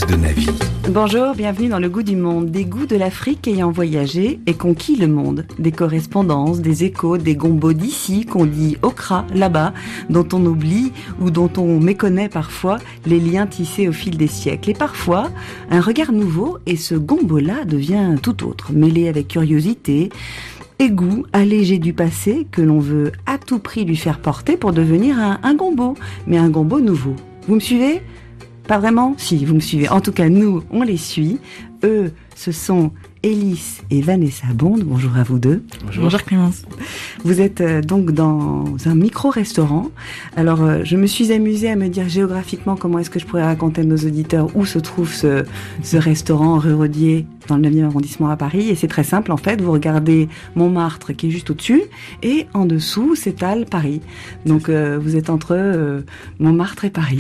traces de Navi. Bonjour, bienvenue dans le goût du monde. Des goûts de l'Afrique ayant voyagé et conquis le monde. Des correspondances, des échos, des gombos d'ici qu'on dit okra là-bas, dont on oublie ou dont on méconnaît parfois les liens tissés au fil des siècles. Et parfois, un regard nouveau et ce gombo-là devient tout autre, mêlé avec curiosité et goût allégé du passé que l'on veut à tout prix lui faire porter pour devenir un gombo, mais un gombo nouveau. Vous me suivez ? Pas vraiment ? Si, vous me suivez. En tout cas, nous, on les suit. Eux, ce sont Élise et Vanessa Bond. Bonjour à vous deux. Bonjour Clémence. Vous êtes donc dans un micro-restaurant. Alors, je me suis amusée à me dire géographiquement comment est-ce que je pourrais raconter à nos auditeurs où se trouve ce restaurant rue Rodier dans le 9e arrondissement à Paris. Et c'est très simple, en fait. Vous regardez Montmartre qui est juste au-dessus et en dessous s'étale Paris. Donc, vous êtes entre Montmartre et Paris.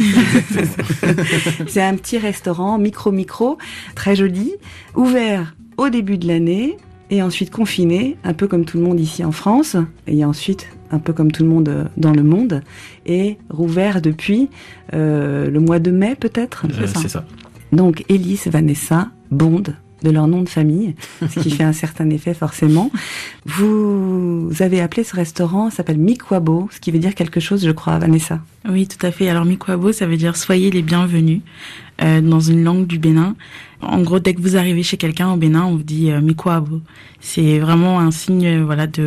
C'est un petit restaurant micro, très joli, ouvert au début de l'année et ensuite confiné, un peu comme tout le monde ici en France, et ensuite un peu comme tout le monde dans le monde, et rouvert depuis le mois de mai peut-être. C'est ça. Donc Élise, Vanessa, Bond, de leur nom de famille, ce qui fait un certain effet forcément. Vous avez appelé ce restaurant, ça s'appelle Mikwabo, ce qui veut dire quelque chose, je crois, Vanessa. Oui, tout à fait. Alors Mikwabo, ça veut dire soyez les bienvenus dans une langue du Bénin. En gros, dès que vous arrivez chez quelqu'un au Bénin, on vous dit Mikwabo. C'est vraiment un signe,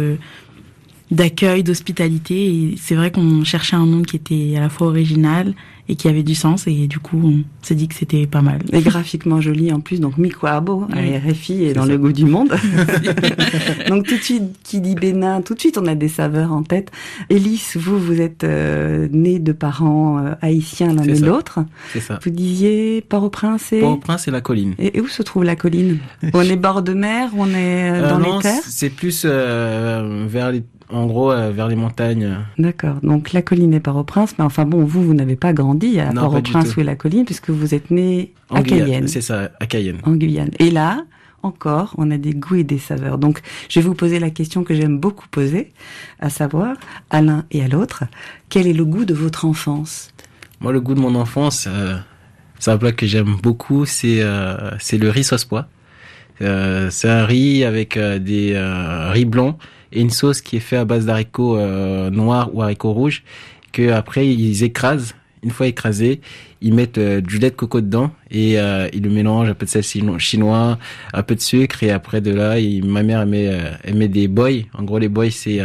d'accueil, d'hospitalité. Et c'est vrai qu'on cherchait un nom qui était à la fois original et qui avait du sens. Et du coup, on s'est dit que c'était pas mal. Et graphiquement joli en plus. Donc Mikwabo, oui. RFI est dans le goût du monde. Donc tout de suite, qui dit Bénin, tout de suite on a des saveurs en tête. Élise, vous êtes née de parents haïtiens l'un et l'autre. C'est ça. Vous disiez Port-au-Prince et... Port-au-Prince et la colline. Et où se trouve la colline ? On est bord de mer, on est dans les terres ? C'est plus vers les montagnes. D'accord. Donc la colline est Port-au-Prince, mais enfin bon, vous n'avez pas grandi à Port-au-Prince ou à la colline puisque vous êtes né à Cayenne. C'est ça, à Cayenne. En Guyane. Et là, encore, on a des goûts et des saveurs. Donc, je vais vous poser la question que j'aime beaucoup poser, à savoir, à l'un et à l'autre, quel est le goût de votre enfance ? Moi, le goût de mon enfance, c'est un plat que j'aime beaucoup, c'est le riz sauce pois. C'est un riz avec des riz blancs et une sauce qui est faite à base d'haricots noirs ou haricots rouges, que après ils écrasent. Une fois écrasé, ils mettent du lait de coco dedans et ils le mélangent, un peu de sel chinois, un peu de sucre, et après de là, ma mère elle met des boys. En gros, les boys c'est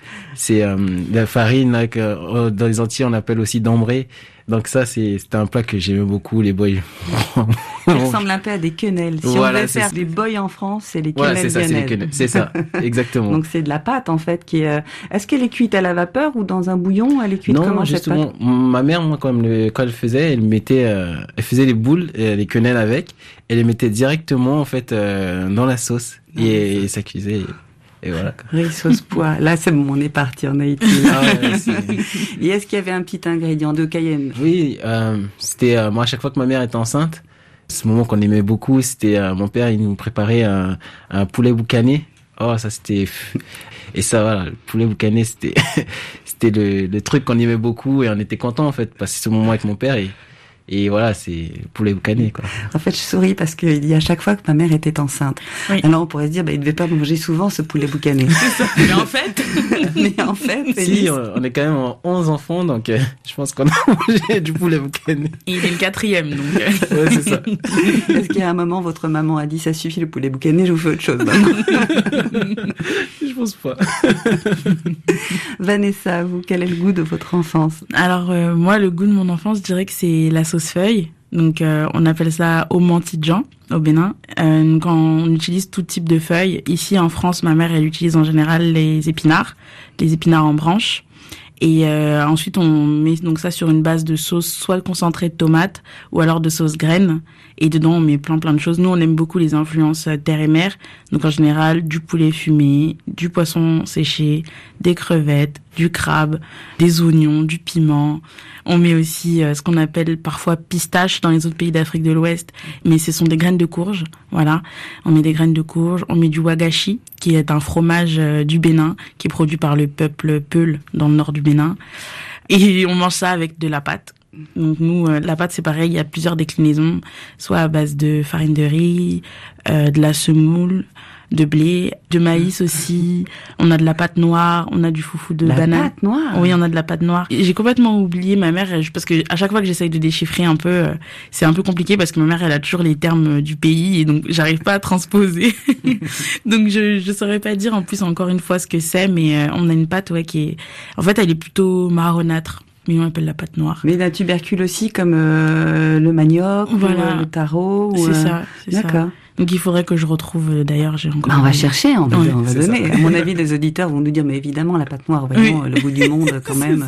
la farine là, que dans les Antilles on appelle aussi d'ambré. Donc ça c'était un plat que j'aimais beaucoup, les boys. Ça ressemble un peu à des quenelles. Si on veut faire des boys en France, c'est les quenelles lyonnaises. C'est ça, exactement. Donc c'est de la pâte en fait qui est. Est-ce qu'elle est cuite à la vapeur ou dans un bouillon ? Elle est cuite comment cette pâte ? Non, justement, ma mère, moi, quand elle faisait, elle faisait les boules, les quenelles avec, elle les mettait directement en fait dans la sauce et ça cuisait. Et voilà. Riz sauce pois. Là, c'est bon, on est parti en Haïti. Et est-ce qu'il y avait un petit ingrédient de Cayenne ? Oui, c'était moi à chaque fois que ma mère était enceinte, ce moment qu'on aimait beaucoup, c'était mon père, il nous préparait un poulet boucané. Oh, ça c'était et ça voilà, le poulet boucané, c'était le truc qu'on aimait beaucoup et on était content en fait passer ce moment avec mon père et voilà, c'est poulet boucané, quoi. En fait, je souris parce qu'il dit à chaque fois que ma mère était enceinte. Oui. Alors, on pourrait se dire, il devait pas manger souvent ce poulet boucané. Mais en fait, si, on est quand même 11 enfants, donc je pense qu'on a mangé du poulet boucané. Et il est le 4e, donc. Ouais, c'est ça. Est-ce qu'il y a un moment, votre maman a dit, ça suffit le poulet boucané, je vous fais autre chose, maman? Je pense pas. Vanessa, vous, quel est le goût de votre enfance? Alors, moi, le goût de mon enfance, je dirais que c'est la sauce feuille. Donc, on appelle ça au mantidjan, au Bénin. Quand on utilise tout type de feuilles, ici en France, ma mère, elle utilise en général les épinards en branches. Et ensuite, on met donc ça sur une base de sauce, soit concentrée de tomate ou alors de sauce graine. Et dedans, on met plein de choses. Nous, on aime beaucoup les influences terre et mer. Donc, en général, du poulet fumé, du poisson séché, des crevettes, du crabe, des oignons, du piment. On met aussi ce qu'on appelle parfois pistache dans les autres pays d'Afrique de l'Ouest. Mais ce sont des graines de courge. Voilà. On met des graines de courge. On met du wagashi, qui est un fromage du Bénin, qui est produit par le peuple Peul dans le nord du Bénin. Et on mange ça avec de la pâte. Donc nous, la pâte c'est pareil, il y a plusieurs déclinaisons, soit à base de farine de riz, de la semoule, de blé, de maïs aussi. On a de la pâte noire, on a du foufou de banane. La pâte noire? Oui, on a de la pâte noire. J'ai complètement oublié ma mère, parce que à chaque fois que j'essaye de déchiffrer un peu, c'est un peu compliqué parce que ma mère, elle a toujours les termes du pays et donc j'arrive pas à transposer. Donc je saurais pas dire en plus encore une fois ce que c'est, mais on a une pâte qui est, en fait, elle est plutôt marronâtre. Mais on appelle la pâte noire. Mais la tubercule aussi, comme le manioc, voilà. Ou le taro. C'est ça. D'accord. Donc il faudrait que je retrouve, d'ailleurs, j'ai encore... on va chercher, on va donner. Ça. À mon avis, les auditeurs vont nous dire, mais évidemment, la pâte noire, vraiment, le bout du monde, quand même.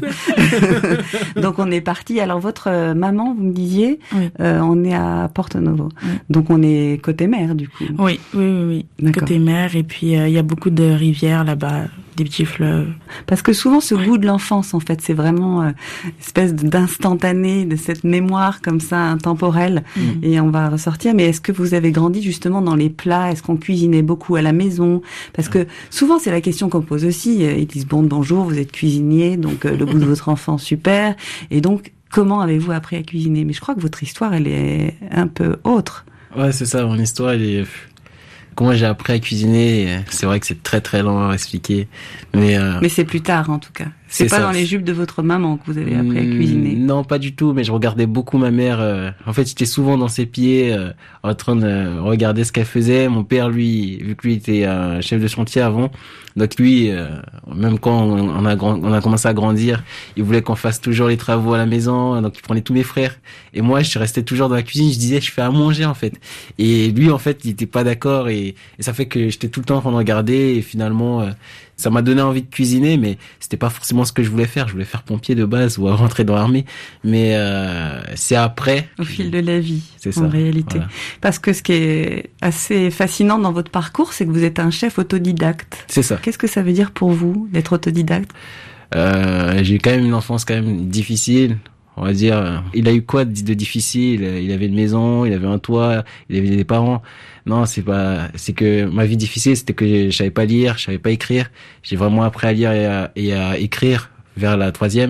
Donc on est parti. Alors votre maman, vous me disiez, oui. On est à Porto Novo. Oui. Donc on est côté mer, du coup. Oui. Côté mer, et puis il y a beaucoup de rivières là-bas, des petits fleuves. Parce que souvent, ce goût de l'enfance, en fait, c'est vraiment une espèce d'instantané, de cette mémoire comme ça, intemporelle. Et on va ressortir. Mais est-ce que vous avez grandi justement dans les plats? Est-ce qu'on cuisinait beaucoup à la maison? Parce que souvent, c'est la question qu'on pose aussi. Ils disent, bonjour, vous êtes cuisinier, donc le goût de votre enfant, super. Et donc, comment avez-vous appris à cuisiner? Mais je crois que votre histoire, elle est un peu autre. Ouais, c'est ça, mon histoire, elle est... Comment j'ai appris à cuisiner, c'est vrai que c'est très très long à expliquer, mais c'est plus tard en tout cas. C'est pas ça. Dans les jupes de votre maman que vous avez appris à cuisiner. Non, pas du tout, mais je regardais beaucoup ma mère. En fait, j'étais souvent dans ses pieds, en train de regarder ce qu'elle faisait. Mon père, lui, vu que lui était chef de chantier avant, donc lui, même quand on a commencé à grandir, il voulait qu'on fasse toujours les travaux à la maison, donc il prenait tous mes frères. Et moi, je restais toujours dans la cuisine, je disais, je fais à manger en fait. Et lui, en fait, il était pas d'accord et ça fait que j'étais tout le temps en train de regarder et finalement... ça m'a donné envie de cuisiner, mais c'était pas forcément ce que je voulais faire. Je voulais faire pompier de base ou rentrer dans l'armée. Mais c'est après. Au fil de la vie, c'est ça, en réalité. Voilà. Parce que ce qui est assez fascinant dans votre parcours, c'est que vous êtes un chef autodidacte. C'est ça. Qu'est-ce que ça veut dire pour vous, d'être autodidacte? J'ai eu quand même une enfance quand même difficile. On va dire, il a eu quoi de difficile? Il avait une maison, il avait un toit, il avait des parents. Non, c'est que ma vie difficile, c'était que je savais pas lire, je savais pas écrire. J'ai vraiment appris à lire et à écrire vers la 3e.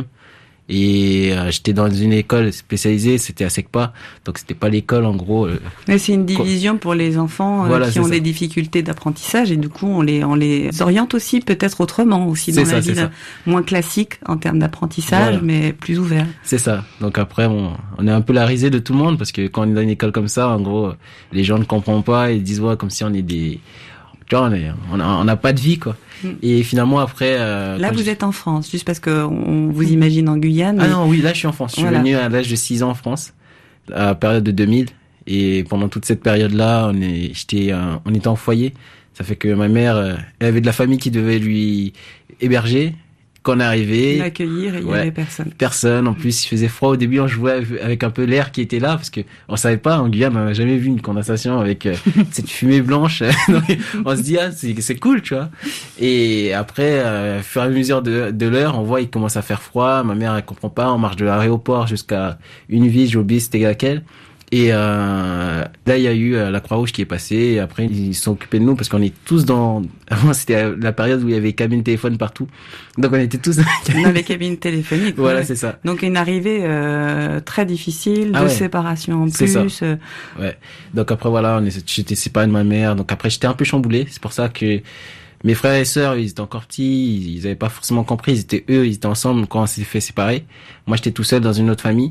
Et j'étais dans une école spécialisée, c'était à SECPA, donc c'était pas l'école en gros. Mais c'est une division pour les enfants qui ont des difficultés d'apprentissage et du coup on les oriente aussi peut-être autrement aussi dans la vie moins classique en termes d'apprentissage, mais plus ouvert. C'est ça. Donc après on est un peu la risée de tout le monde parce que quand on est dans une école comme ça, en gros les gens ne comprennent pas et disent comme si on est des, tu vois, on n'a pas de vie quoi. Et finalement après là vous êtes en France juste parce que on vous imagine en Guyane. Ah non, oui, là je suis en France. Je suis venu à l'âge de 6 ans en France à la période de 2000 et pendant toute cette période-là, on était en foyer. Ça fait que ma mère elle avait de la famille qui devait lui héberger. Quand on est arrivé, l'accueillir et il y avait personne. Personne. En plus, il faisait froid au début. On jouait avec un peu l'air qui était là parce que on savait pas. En Guyane, on n'a jamais vu une condensation avec cette fumée blanche. Donc, on se dit c'est cool, tu vois. Et après, au fur et à mesure de l'heure, on voit il commence à faire froid. Ma mère elle comprend pas. On marche de l'aéroport jusqu'à une ville, j'ai oublié c'était laquelle. Et là, il y a eu la Croix-Rouge qui est passée. Et après, ils se sont occupés de nous parce qu'on est tous dans... Avant, c'était la période où il y avait cabines téléphone partout. Donc, on était tous dans les cabines téléphoniques. Voilà, c'est ça. Donc, une arrivée très difficile, de séparation en plus. C'est ça. Ouais. Donc, après, voilà, j'étais séparé de ma mère. Donc, après, j'étais un peu chamboulé. C'est pour ça que mes frères et sœurs, ils étaient encore petits. Ils avaient pas forcément compris. Ils étaient ensemble quand on s'est fait séparer. Moi, j'étais tout seul dans une autre famille.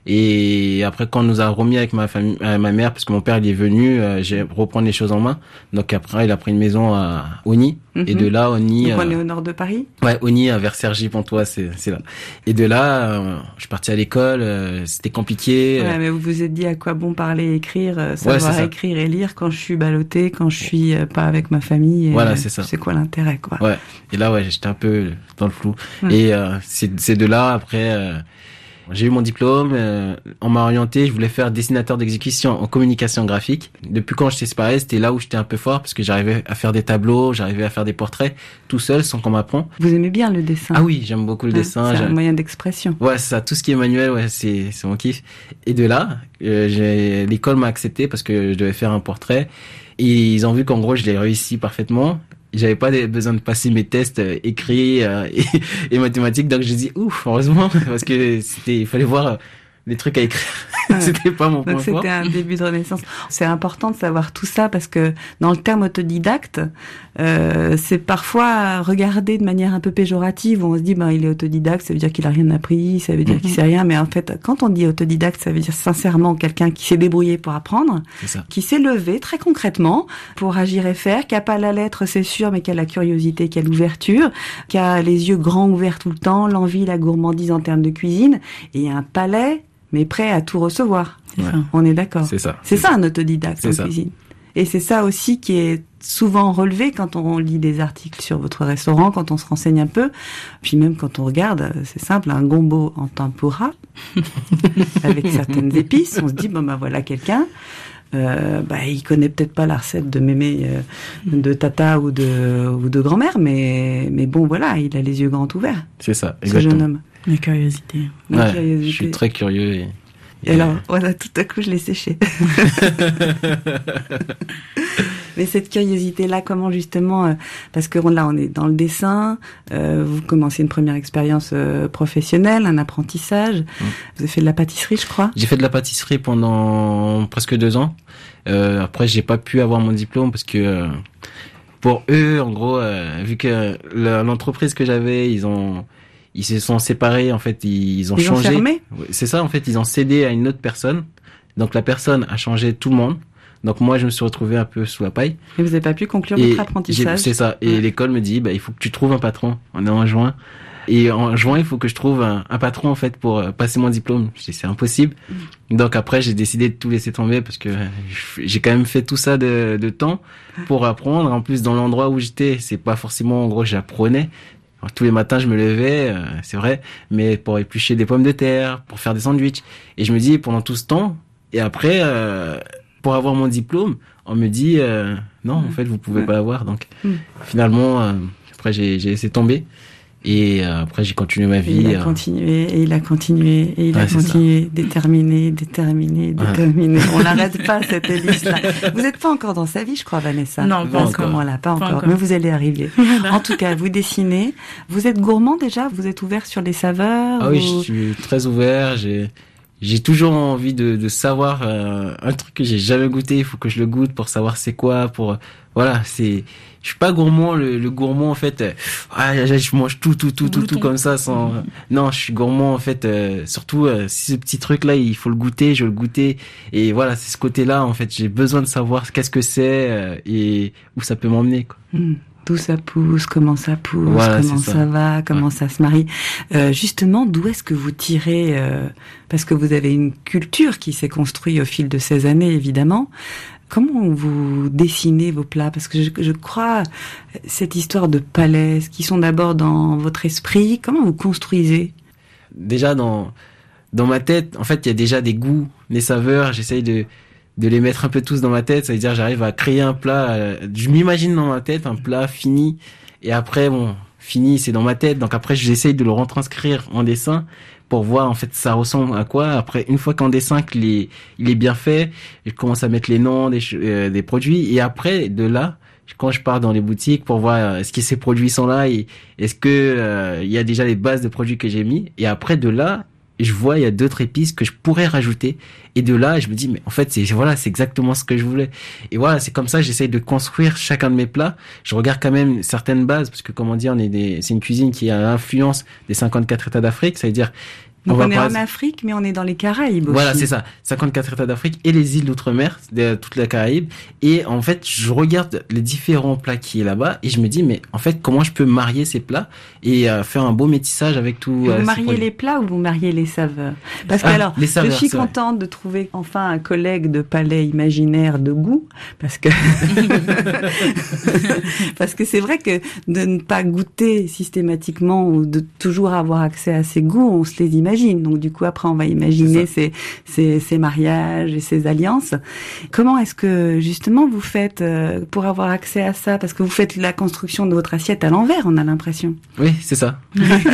Et après, quand on nous a remis avec ma mère, parce que mon père il est venu, j'ai reprendre les choses en main. Donc après, il a pris une maison à Ogny. Et de là, Ogny. Donc on est au nord de Paris. Ouais, Ogny, vers Cergy-Pontoise, c'est là. Et de là, je suis parti à l'école. C'était compliqué. Ouais, mais vous vous êtes dit à quoi bon parler, écrire, savoir écrire et lire quand je suis ballottée, quand je suis pas avec ma famille. Et voilà, c'est ça. C'est quoi l'intérêt, quoi. Ouais. Et là, j'étais un peu dans le flou. Et c'est de là après. J'ai eu mon diplôme, on m'a orienté, je voulais faire dessinateur d'exécution en communication graphique. Depuis quand j'étais séparé, c'était là où j'étais un peu fort parce que j'arrivais à faire des tableaux, j'arrivais à faire des portraits tout seul sans qu'on m'apprend. Vous aimez bien le dessin? Ah oui, j'aime beaucoup le dessin. C'est un moyen d'expression. Ouais, c'est ça, tout ce qui est manuel, c'est mon kiff. Et de là, l'école m'a accepté parce que je devais faire un portrait et ils ont vu qu'en gros je l'ai réussi parfaitement. J'avais pas besoin de passer mes tests écrits et mathématiques, donc j'ai dit ouf, heureusement parce que il fallait voir des trucs à écrire. C'était pas mon point Donc fort. c'était un début de renaissance. C'est important de savoir tout ça parce que dans le terme autodidacte, c'est parfois regardé de manière un peu péjorative. Où on se dit, il est autodidacte, ça veut dire qu'il a rien appris, ça veut dire qu'il sait rien. Mais en fait, quand on dit autodidacte, ça veut dire sincèrement quelqu'un qui s'est débrouillé pour apprendre, qui s'est levé très concrètement pour agir et faire, qui a pas la lettre, c'est sûr, mais qui a la curiosité, qui a l'ouverture, qui a les yeux grands ouverts tout le temps, l'envie, la gourmandise en termes de cuisine, et un palais mais prêt à tout recevoir. On est d'accord. C'est ça. C'est ça un autodidacte en cuisine. Et c'est ça aussi qui est souvent relevé quand on lit des articles sur votre restaurant, quand on se renseigne un peu, puis même quand on regarde, c'est simple, un gombo en tempura avec certaines épices, on se dit voilà quelqu'un. Il connaît peut-être pas la recette de mémé de tata ou de grand-mère, mais bon voilà, il a les yeux grands ouverts. C'est ça, exactement. Ce jeune homme. La curiosité. Je suis très curieux. Et alors, voilà, tout à coup, je l'ai séché. Mais cette curiosité-là, comment justement, parce que là, on est dans le dessin, vous commencez une première expérience professionnelle, un apprentissage. Vous avez fait de la pâtisserie, je crois. J'ai fait de la pâtisserie pendant presque 2 ans. Après, j'ai pas pu avoir mon diplôme parce que pour eux, en gros, vu que l'entreprise que j'avais, ils se sont séparés, en fait, ils ont changé. Ont fermé. C'est ça, en fait, ils ont cédé à une autre personne. Donc la personne a changé tout le monde. Donc moi, je me suis retrouvé un peu sous la paille. Et vous n'avez pas pu conclure votre apprentissage. C'est ça. Et l'école me dit, il faut que tu trouves un patron. On est en juin. Et en juin, il faut que je trouve un patron, en fait, pour passer mon diplôme. Je dis, c'est impossible. Donc après, j'ai décidé de tout laisser tomber parce que j'ai quand même fait tout ça de temps pour apprendre. En plus, dans l'endroit où j'étais, c'est pas forcément, en gros, j'apprenais. Alors, tous les matins, je me levais, c'est vrai, mais pour éplucher des pommes de terre, pour faire des sandwichs. Et je me dis, pendant tout ce temps, et après, pour avoir mon diplôme, on me dit, non, en fait, vous pouvez pas l'avoir. Donc, finalement, après, j'ai laissé tomber. Et après, j'ai continué ma vie. Il a continué, et il a continué, et il a continué, déterminé. On n'arrête pas cette hélice-là. Vous n'êtes pas encore dans sa vie, je crois, Vanessa. Non, pas encore. Pas encore. Mais vous allez arriver. En tout cas, vous dessinez. Vous êtes gourmand déjà? Vous êtes ouvert sur les saveurs? Ah oui, je suis très ouvert. J'ai toujours envie de savoir un truc que j'ai jamais goûté. Il faut que je le goûte pour savoir c'est quoi. Je suis pas gourmand. Le gourmand, en fait, je mange tout comme ça sans. Non, je suis gourmand en fait. Surtout si ce petit truc là, il faut le goûter. Je veux le goûter. Et voilà, c'est ce côté-là en fait. J'ai besoin de savoir qu'est-ce que c'est et où ça peut m'emmener, quoi. D'où ça pousse, comment ça pousse, voilà, comment ça va, comment ça se marie. Justement, d'où est-ce que vous tirez parce que vous avez une culture qui s'est construite au fil de ces années, évidemment. Comment vous dessinez vos plats? Parce que je crois cette histoire de palais, qui sont d'abord dans votre esprit. Comment vous construisez? Déjà dans ma tête, en fait, il y a déjà des goûts, des saveurs. J'essaye de les mettre un peu tous dans ma tête. Ça veut dire, j'arrive à créer un plat. Je m'imagine dans ma tête un plat fini. Et après, fini, c'est dans ma tête. Donc après, j'essaye de le retranscrire en dessin pour voir, en fait, ça ressemble à quoi. Après, une fois qu'en dessin, il est bien fait, je commence à mettre les noms des produits. Et après, de là, quand je pars dans les boutiques pour voir est-ce que ces produits sont là et est-ce que il y a déjà les bases de produits que j'ai mis. Et après, de là, je vois il y a d'autres épices que je pourrais rajouter. Et de là, je me dis, mais en fait, c'est exactement ce que je voulais. Et voilà, c'est comme ça que j'essaye de construire chacun de mes plats. Je regarde quand même certaines bases, parce que, comme on dit, c'est une cuisine qui a l'influence des 54 États d'Afrique. Ça veut dire, donc on est en Afrique, mais on est dans les Caraïbes aussi. Voilà, c'est ça. 54 États d'Afrique et les îles d'outre-mer, de toute la Caraïbe. Et en fait, je regarde les différents plats qui est là-bas et je me dis, mais en fait, comment je peux marier ces plats et faire un beau métissage avec tout. Vous mariez les plats ou vous mariez les saveurs? Parce que alors, je suis contente de trouver enfin un collègue de palais imaginaire de goût, parce que parce que c'est vrai que de ne pas goûter systématiquement ou de toujours avoir accès à ses goûts, on se les imagine. Donc du coup après on va imaginer ces mariages et ces alliances. Comment est-ce que justement vous faites pour avoir accès à ça? Parce que vous faites la construction de votre assiette à l'envers, on a l'impression. Oui, c'est ça.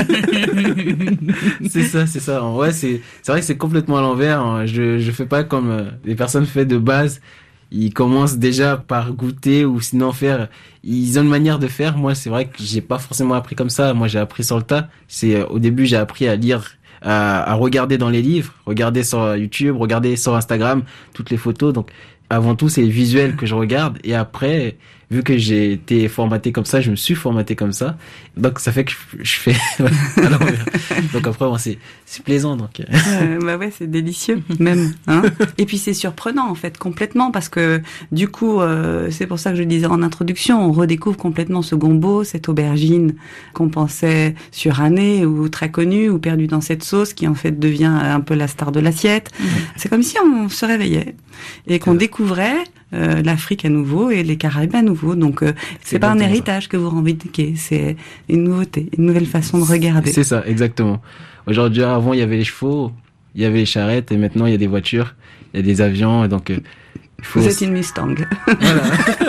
c'est ça. Ouais, c'est vrai que c'est complètement à l'envers. Je fais pas comme les personnes font de base. Ils commencent déjà par goûter ou sinon ils ont une manière de faire. Moi, c'est vrai que j'ai pas forcément appris comme ça. Moi, j'ai appris sur le tas. Au début, j'ai appris à lire à regarder dans les livres, regarder sur YouTube, regarder sur Instagram toutes les photos. Donc avant tout, c'est les visuels que je regarde, et après, vu que j'ai été formaté comme ça, je me suis formaté comme ça. Donc ça fait que je fais à l'envers. Donc après, bon, c'est plaisant. Donc bah ouais, c'est délicieux même. Hein. Et puis c'est surprenant en fait, complètement, parce que du coup, c'est pour ça que je disais en introduction, on redécouvre complètement ce gombo, cette aubergine qu'on pensait surannée ou très connue ou perdue dans cette sauce, qui en fait devient un peu la star de l'assiette. C'est comme si on se réveillait et qu'on découvrait l'Afrique à nouveau et les Caraïbes à nouveau. Donc c'est pas un héritage que vous revendiquez, c'est une nouveauté, une nouvelle façon de regarder. C'est ça, exactement. Aujourd'hui, avant il y avait les chevaux, il y avait les charrettes, et maintenant il y a des voitures, il y a des avions, et donc vous êtes une Mustang. Voilà.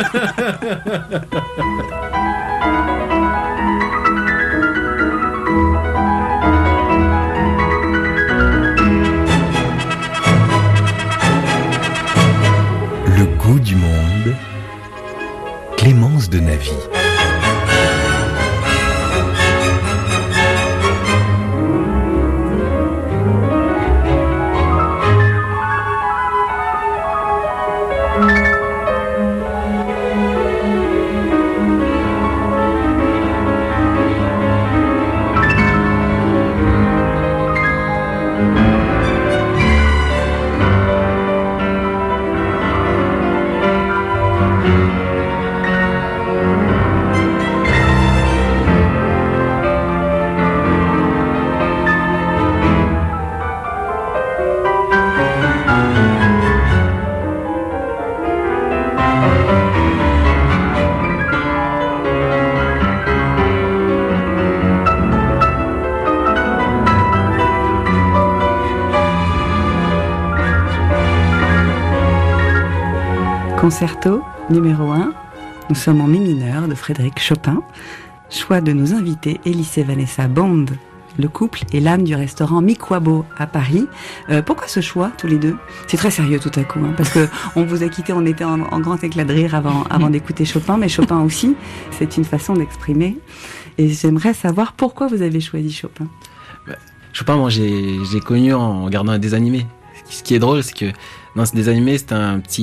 Le goût du monde, Clémence de Navy. Concerto numéro 1, nous sommes en mi mineur de Frédéric Chopin. Choix de nos invités, Elise et Vanessa Bond, le couple et l'âme du restaurant Mikwabo à Paris. Pourquoi ce choix, tous les deux? C'est très sérieux tout à coup, hein, parce que on vous a quitté, on était en grand éclat de rire avant d'écouter Chopin, mais Chopin aussi, c'est une façon d'exprimer. Et j'aimerais savoir pourquoi vous avez choisi Chopin. Chopin, moi, j'ai connu en regardant un dessin animé. Ce qui est drôle, c'est que dans ce dessin animé, c'était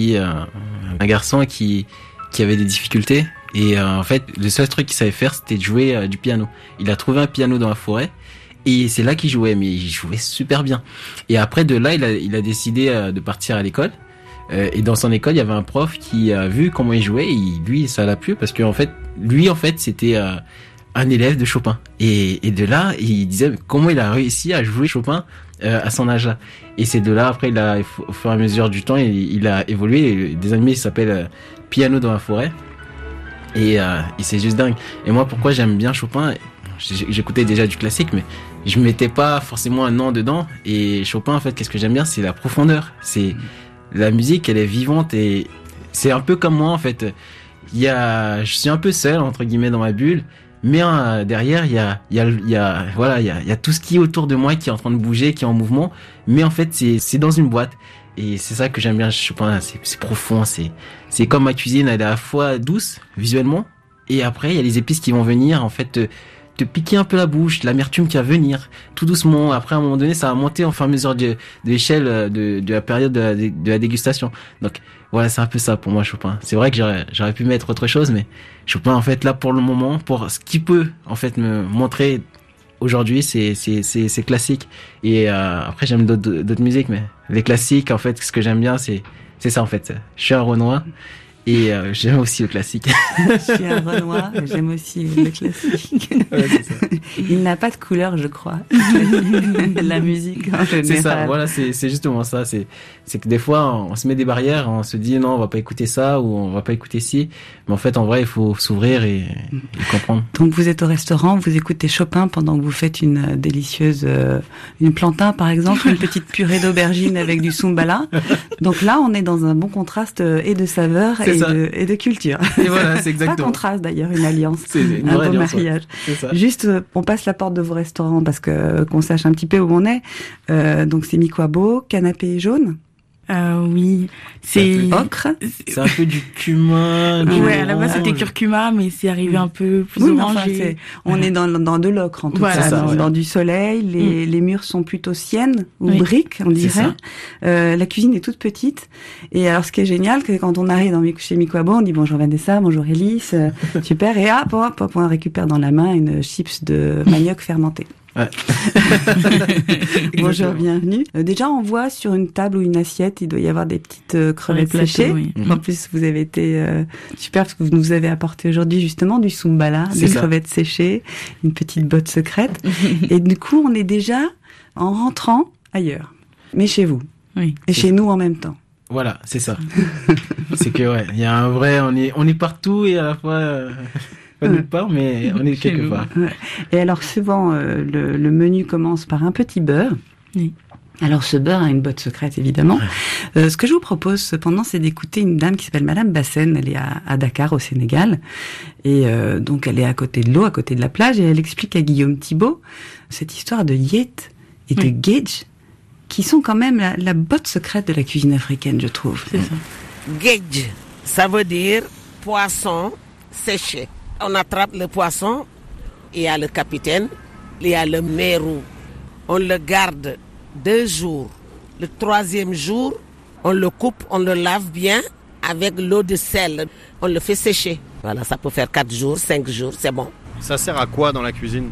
un garçon qui avait des difficultés. Et en fait, le seul truc qu'il savait faire, c'était de jouer du piano. Il a trouvé un piano dans la forêt, et c'est là qu'il jouait, mais il jouait super bien. Et après, de là, il a décidé de partir à l'école. Et dans son école, il y avait un prof qui a vu comment il jouait, et lui, ça l'a plu, parce que lui, c'était un élève de Chopin. Et de là, il disait comment il a réussi à jouer Chopin à son âge-là. Et c'est de là, après, au fur et à mesure du temps, il a évolué. Des animés s'appelle Piano dans la forêt. Et c'est juste dingue. Et moi, pourquoi j'aime bien Chopin? J'écoutais déjà du classique, mais je mettais pas forcément un nom dedans. Et Chopin, en fait, qu'est-ce que j'aime bien? C'est la profondeur. C'est la musique, elle est vivante, et c'est un peu comme moi, en fait. Je suis un peu seul, entre guillemets, dans ma bulle. Mais derrière, il y a tout ce qui est autour de moi qui est en train de bouger, qui est en mouvement. Mais en fait, c'est dans une boîte. Et c'est ça que j'aime bien chez Chopin. C'est profond. C'est comme ma cuisine, elle est à la fois douce, visuellement. Et après, il y a les épices qui vont venir, en fait, te piquer un peu la bouche, l'amertume qui va venir, tout doucement. Après, à un moment donné, ça va monter en fur et à mesure de l'échelle de la période de la dégustation. Donc, voilà, c'est un peu ça pour moi, Chopin. C'est vrai que j'aurais pu mettre autre chose, mais Chopin, en fait, là, pour le moment, pour ce qu'il peut, en fait, me montrer aujourd'hui, c'est classique. Et après, j'aime d'autres musiques, mais les classiques, en fait, ce que j'aime bien, c'est ça, en fait. Je suis un Renoir. Et j'aime aussi le classique. Je suis un Renoir, j'aime aussi le classique. Ouais, c'est ça. Il n'a pas de couleur, je crois. La musique en général. C'est ça, voilà, c'est justement ça. C'est que des fois, on se met des barrières, on se dit non, on va pas écouter ça, ou on va pas écouter ci. Mais en fait, en vrai, il faut s'ouvrir et comprendre. Donc vous êtes au restaurant, vous écoutez Chopin pendant que vous faites une délicieuse, une plantain par exemple, une petite purée d'aubergine avec du soumbala. Donc là, on est dans un bon contraste et de saveurs et de culture. Et voilà, c'est exactement. Pas contraste d'ailleurs, une alliance. C'est une un vraie beau alliance, mariage. Ouais. C'est ça. Juste, on passe la porte de vos restaurants parce que qu'on sache un petit peu où on est. Donc c'est Mikwabo, canapé jaune. Oui, c'est ocre. C'est un peu du cumin. Ouais, à la base c'était curcuma, mais c'est arrivé un peu plus orangé. On est dans de l'ocre en tout cas, dans du soleil. Les murs sont plutôt siennes ou briques, on dirait. La cuisine est toute petite. Et alors, ce qui est génial, c'est quand on arrive chez Mikwabo, on dit bonjour Vanessa, bonjour Elise, super, et hop, on récupère dans la main une chips de manioc fermenté. Ouais. Bonjour, bienvenue. Déjà, on voit sur une table ou une assiette, il doit y avoir des petites crevettes séchées. Oui. En plus, vous avez été super parce que vous nous avez apporté aujourd'hui justement du sumbala, des crevettes séchées, une petite botte secrète. Et du coup, on est déjà en rentrant ailleurs, mais chez vous. Oui. Et chez nous en même temps. Voilà, c'est ça. C'est que il y a un vrai, on est partout et à la fois. Pas nulle part, mais on est quelque part. Et alors souvent, le menu commence par un petit beurre. Oui. Alors ce beurre a une botte secrète, évidemment. Ce que je vous propose cependant, c'est d'écouter une dame qui s'appelle Madame Bassène. Elle est à Dakar, au Sénégal. Et donc elle est à côté de l'eau, à côté de la plage. Et elle explique à Guillaume Thibault cette histoire de yet et de gedj, qui sont quand même la botte secrète de la cuisine africaine, je trouve. C'est ça. Gedj, ça veut dire poisson séché. On attrape le poisson, il y a le capitaine, il y a le mérou. On le garde 2 jours. Le 3e jour, on le coupe, on le lave bien avec l'eau de sel. On le fait sécher. Voilà, ça peut faire 4 jours, 5 jours, c'est bon. Ça sert à quoi dans la cuisine?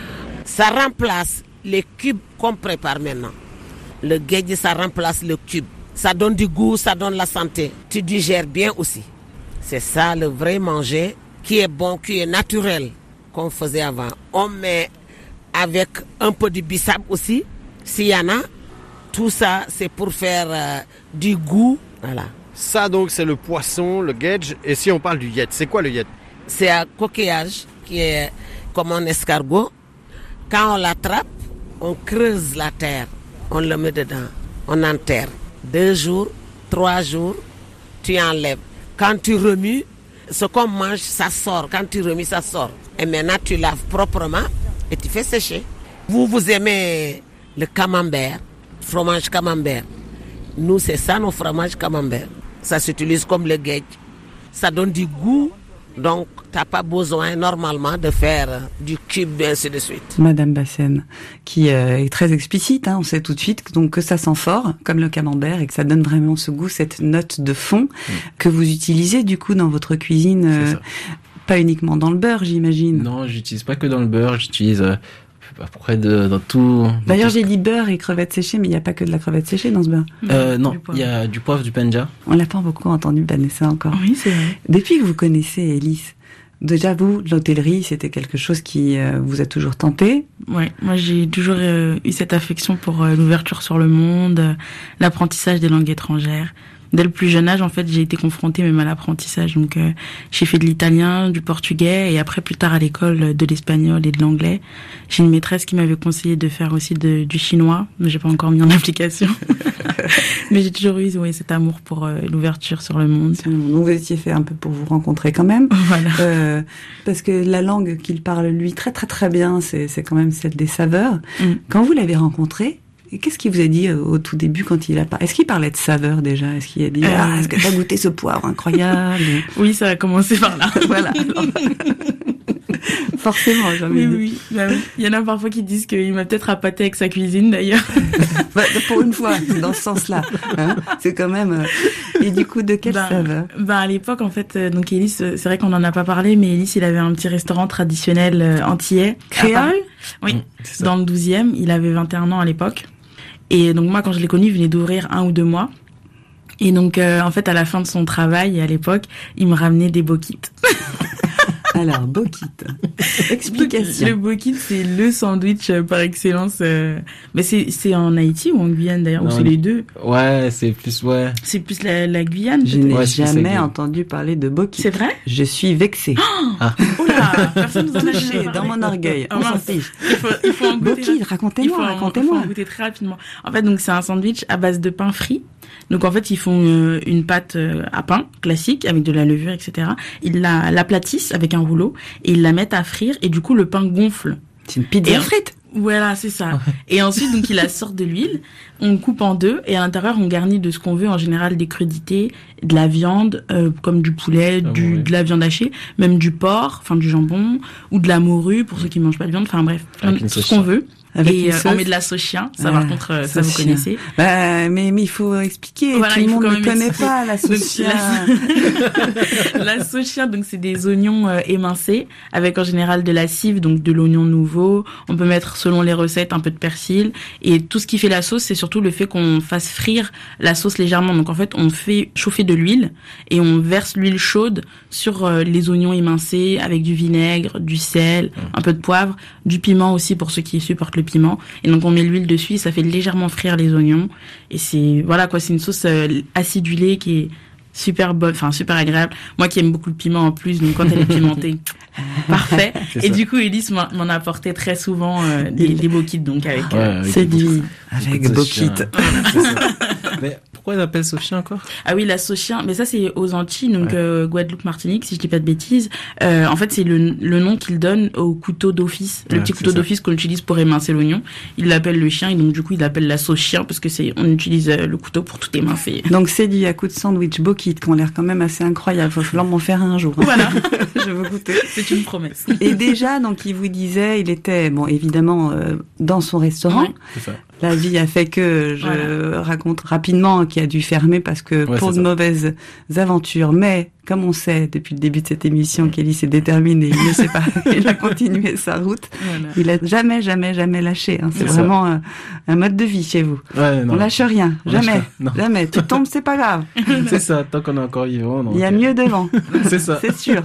Ça remplace les cubes qu'on prépare maintenant. Le gedj, ça remplace le cube. Ça donne du goût, ça donne la santé. Tu digères bien aussi. C'est ça le vrai manger qui est bon, qui est naturel, qu'on faisait avant. On met avec un peu de bissap aussi, s'il y en a. Tout ça, c'est pour faire du goût. Voilà. Ça, donc, c'est le poisson, le gedj. Et si on parle du yet, c'est quoi le yet? C'est un coquillage qui est comme un escargot. Quand on l'attrape, on creuse la terre. On le met dedans. On enterre. 2 jours, 3 jours, tu enlèves. Quand tu remues, ce qu'on mange, ça sort. Quand tu remues, ça sort. Et maintenant, tu laves proprement et tu fais sécher. Vous aimez le camembert, fromage camembert. Nous, c'est ça, nos fromages camembert. Ça s'utilise comme le gedj. Ça donne du goût. Donc, tu n'as pas besoin, normalement, de faire du cube, et ainsi de suite. Madame Bassène, qui est très explicite, on sait tout de suite donc, que ça sent fort, comme le camembert, et que ça donne vraiment ce goût, cette note de fond que vous utilisez, du coup, dans votre cuisine, pas uniquement dans le beurre, j'imagine. Non, j'utilise pas que dans le beurre, j'utilise à peu près dans tout. D'ailleurs, j'ai dit beurre et crevettes séchées, mais il n'y a pas que de la crevette séchée dans ce beurre. Non, il y a du poivre, du penja. On l'a pas beaucoup entendu, Vanessa, encore. Oui, c'est vrai. Depuis que vous connaissez Elise, déjà vous, l'hôtellerie, c'était quelque chose qui vous a toujours tenté? Ouais, moi j'ai toujours eu cette affection pour l'ouverture sur le monde, l'apprentissage des langues étrangères. Dès le plus jeune âge, en fait, j'ai été confrontée même à l'apprentissage. Donc, j'ai fait de l'italien, du portugais, et après, plus tard à l'école, de l'espagnol et de l'anglais. J'ai une maîtresse qui m'avait conseillé de faire aussi du chinois, mais j'ai pas encore mis en application. Mais j'ai toujours eu cet amour pour l'ouverture sur le monde. Donc, vous étiez fait un peu pour vous rencontrer quand même. Voilà. Parce que la langue qu'il parle, lui, très très très bien, c'est quand même celle des saveurs. Quand vous l'avez rencontré, qu'est-ce qu'il vous a dit au tout début quand il a parlé? Est-ce qu'il parlait de saveur déjà? Est-ce qu'il a dit est-ce que t'as goûté ce poivre incroyable? Oui, ça a commencé par là. Voilà. Forcément, j'ai envie de dire. Oui. Bah oui. Il y en a parfois qui disent qu'il m'a peut-être appâté avec sa cuisine d'ailleurs. Pour une fois, c'est dans ce sens-là. C'est quand même. Et du coup, de quelle saveur? À l'époque, en fait, donc Elise, c'est vrai qu'on en a pas parlé, mais Elise, il avait un petit restaurant traditionnel antillais, créole. Oui, dans le 12e. Il avait 21 ans à l'époque. Et donc moi, quand je l'ai connu, il venait d'ouvrir 1 ou 2 mois. Et donc, en fait, à la fin de son travail, à l'époque, il me ramenait des bokites. Alors, bokit. Explication. Le bokit, c'est le sandwich par excellence. Mais c'est en Haïti ou en Guyane d'ailleurs, ou c'est les deux? Ouais, c'est plus C'est plus la Guyane. Je n'ai jamais entendu parler de bokit. C'est vrai? Je suis vexée. Oh là, personne nous en a touché dans mon orgueil. On s'en fiche. Il faut en goûter. Bokit, racontez-moi. Il faut en goûter très rapidement. En fait, donc c'est un sandwich à base de pain frit. Donc en fait, ils font une pâte à pain classique avec de la levure, etc. Ils l'aplatissent avec un rouleau et ils la mettent à frire et du coup le pain gonfle. C'est une pizza frite. Voilà, c'est ça. Et ensuite, donc, il la sort de l'huile, on coupe en deux, et à l'intérieur, on garnit de ce qu'on veut, en général, des crudités, de la viande, comme du poulet, de la viande hachée, même du porc, enfin, du jambon, ou de la morue, pour ceux qui mangent pas de viande, enfin, bref, tout ce qu'on veut. Et on met de la sauce chien, ça par contre, ça vous connaissez. Mais il faut expliquer, voilà, tout le monde ne connaît pas la sauce chien. La sauce chien, donc c'est des oignons émincés, avec en général de la cive, donc de l'oignon nouveau. On peut mettre, selon les recettes, un peu de persil. Et tout ce qui fait la sauce, c'est surtout le fait qu'on fasse frire la sauce légèrement. Donc en fait, on fait chauffer de l'huile et on verse l'huile chaude sur les oignons émincés avec du vinaigre, du sel, un peu de poivre, du piment aussi pour ceux qui supportent le piment. Et donc on met l'huile dessus et ça fait légèrement frire les oignons. Et c'est, voilà quoi, c'est une sauce acidulée qui est super bonne, enfin super agréable. Moi qui aime beaucoup le piment en plus, donc quand elle est pimentée, parfait. Et du coup, Elise m'en apportait très souvent des bokits, donc avec c'est dit avec bokits. Mais pourquoi on appelle sauce chien encore? Ah oui, la sauce chien, mais ça c'est aux Antilles, donc Guadeloupe, Martinique, si je dis pas de bêtises. En fait, c'est le nom qu'il donne au couteau d'office, le petit couteau d'office qu'on utilise pour émincer l'oignon. Il l'appelle le chien et donc du coup il l'appelle la sauce chien parce que on utilise le couteau pour tout émincer. Donc c'est dit à coup de sandwich bokits qui ont l'air quand même assez incroyables. Il va falloir m'en faire un jour. Voilà. Je veux goûter. C'est une promesse. Et déjà, donc, il vous disait, il était, bon, évidemment, dans son restaurant. Ouais, c'est ça. La vie a fait que je raconte rapidement qu'il a dû fermer parce que pour de mauvaises aventures. Mais, comme on sait depuis le début de cette émission qu'Elie s'est déterminé, il ne sait pas, il a continué sa route. Voilà. Il a jamais lâché. Hein. C'est vraiment un mode de vie chez vous. Ouais, non. On lâche rien. Jamais. Tu tombes, c'est pas grave. C'est ça, tant qu'on est encore vivant. Donc... Il y a mieux devant. C'est ça. C'est sûr.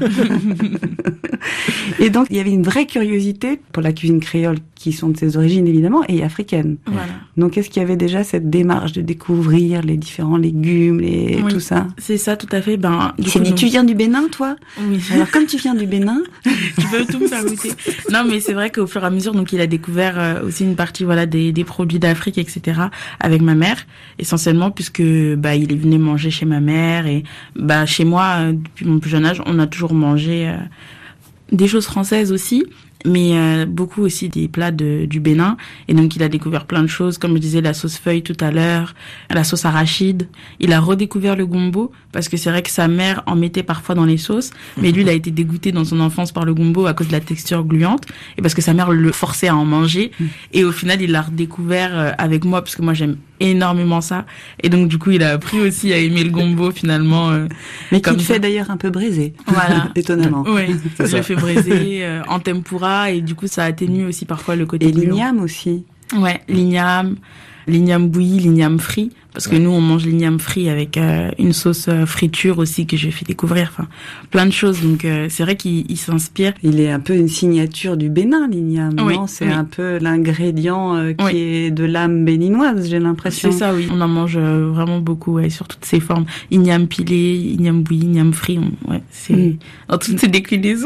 Et donc, il y avait une vraie curiosité pour la cuisine créole qui sont de ses origines, évidemment, et africaine. Voilà. Donc, est-ce qu'il y avait déjà cette démarche de découvrir les différents légumes, tout ça? C'est ça, tout à fait. Tu viens du Bénin, toi? Oui. Alors, comme tu viens du Bénin... tu peux tout me faire goûter. Non, mais c'est vrai qu'au fur et à mesure, donc, il a découvert aussi une partie, des produits d'Afrique, etc., avec ma mère, essentiellement, puisque, il est venu manger chez ma mère, et, chez moi, depuis mon plus jeune âge, on a toujours mangé, des choses françaises aussi, mais beaucoup aussi des plats du Bénin. Et donc, il a découvert plein de choses, comme je disais, la sauce feuille tout à l'heure, la sauce arachide. Il a redécouvert le gombo, parce que c'est vrai que sa mère en mettait parfois dans les sauces, mais lui, il a été dégoûté dans son enfance par le gombo à cause de la texture gluante, et parce que sa mère le forçait à en manger. Et au final, il l'a redécouvert avec moi, parce que moi, j'aime énormément ça. Et donc, du coup, il a appris aussi à aimer le gombo, finalement. Mais qui le fait d'ailleurs un peu braiser. Voilà. Étonnamment. Oui, je le fais braiser en tempura, et du coup, ça atténue aussi parfois le côté gluant. Et l'igname aussi. Ouais, l'igname bouilli, l'igname frit, parce que nous on mange l'igname frit avec une sauce friture aussi que j'ai fait découvrir, enfin plein de choses. Donc c'est vrai qu'il s'inspire. Il est un peu une signature du Bénin, l'igname, non? C'est un peu l'ingrédient qui est de l'âme béninoise, j'ai l'impression. C'est ça, oui. On en mange vraiment beaucoup, sur toutes ses formes. Igname pilé, igname bouilli, igname frit, c'est dans toutes ses déclinaisons.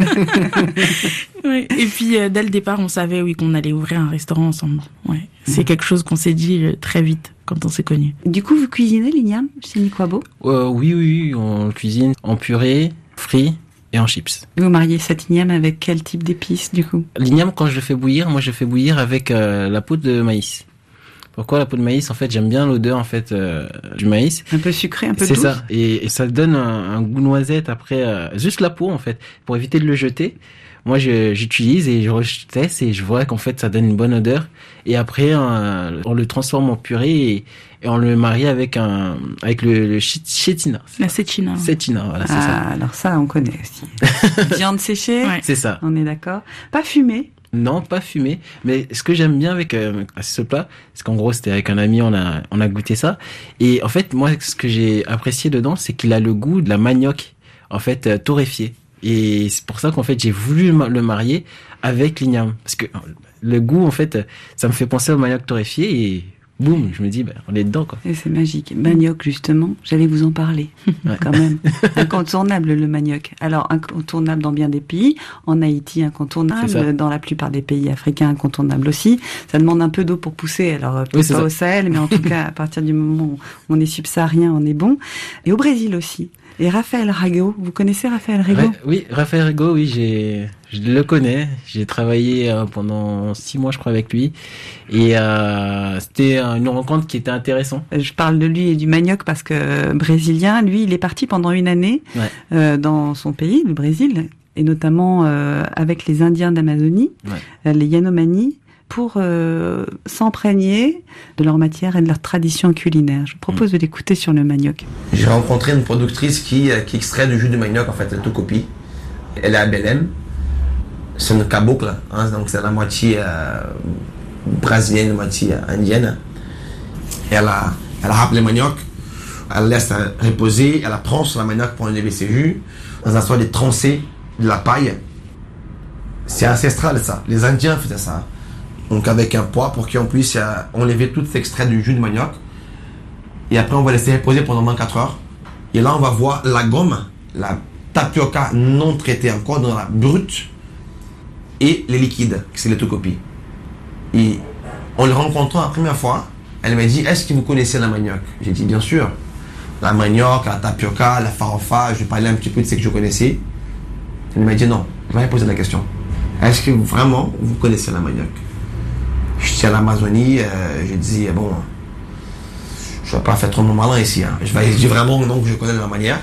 Ouais. Et puis dès le départ, on savait qu'on allait ouvrir un restaurant ensemble. Ouais. C'est quelque chose qu'on s'est dit très vite quand on s'est connus. Du coup, vous cuisinez l'igname chez Nikwabo? Oui, on cuisine en purée, frit et en chips. Vous mariez cet igname avec quel type d'épices, du coup? L'igname, quand je le fais bouillir, moi je le fais bouillir avec la peau de maïs. Pourquoi la peau de maïs? En fait, j'aime bien l'odeur du maïs. Un peu sucré, un peu douce. C'est ça. Et ça donne un goût noisette après, juste la peau en fait, pour éviter de le jeter. Moi, j'utilise et je teste et je vois qu'en fait, ça donne une bonne odeur. Et après, on le transforme en purée et on le marie avec le chétina. La cétina. Cétina, voilà, c'est ça. Alors ça, on connaît aussi. Viande séchée. Ouais. C'est ça. On est d'accord. Pas fumée. Non, pas fumé. Mais ce que j'aime bien avec ce plat, c'est qu'en gros, c'était avec un ami, on a goûté ça. Et en fait, moi, ce que j'ai apprécié dedans, c'est qu'il a le goût de la manioc, en fait, torréfiée. Et c'est pour ça qu'en fait, j'ai voulu le marier avec l'igname. Parce que le goût, en fait, ça me fait penser au manioc torréfié et boum, je me dis, on est dedans, quoi. Et c'est magique. Manioc, justement, j'allais vous en parler. Quand même. Incontournable, le manioc. Alors, incontournable dans bien des pays. En Haïti, incontournable. Dans la plupart des pays africains, incontournable aussi. Ça demande un peu d'eau pour pousser. Alors, peut-être pas au Sahel, mais en tout cas, à partir du moment où on est subsaharien, on est bon. Et au Brésil aussi. Et Raphaël Rago, vous connaissez Raphaël Rago? Oui, Raphaël Rago, oui, je le connais. J'ai travaillé pendant 6 mois, je crois, avec lui. Et c'était une rencontre qui était intéressante. Je parle de lui et du manioc parce que brésilien, lui, il est parti pendant une année dans son pays, le Brésil, et notamment avec les Indiens d'Amazonie, les Yanomami, pour s'imprégner de leur matière et de leur tradition culinaire. Je vous propose de l'écouter sur le manioc. J'ai rencontré une productrice qui extrait du jus de manioc, en fait, elle tout copie. Elle est à Belém. C'est une caboclo, hein, donc c'est la moitié brésilienne, la moitié indienne. Elle râpe le manioc, elle laisse reposer, elle prend sur la manioc pour enlever ses jus, dans un sort de trancer de la paille. C'est ancestral ça, les Indiens faisaient ça. Donc avec un poids pour qu'on puisse enlever tout l'extrait du jus de manioc. Et après on va laisser reposer pendant 24 heures. Et là on va voir la gomme, la tapioca non traitée encore dans la brute. Et les liquides, c'est les tocopies. Et en le rencontrant la première fois, elle m'a dit, est-ce que vous connaissez la manioc? J'ai dit, bien sûr. La manioc, la tapioca, la farofa, je lui parlais un petit peu de ce que je connaissais. Elle m'a dit, non, je vais poser la question. Est-ce que vraiment vous connaissez la manioc? Je suis à l'Amazonie, je dis, bon, je ne vais pas faire trop mon malin ici. Hein. Je dis vraiment non que je connais de la manière.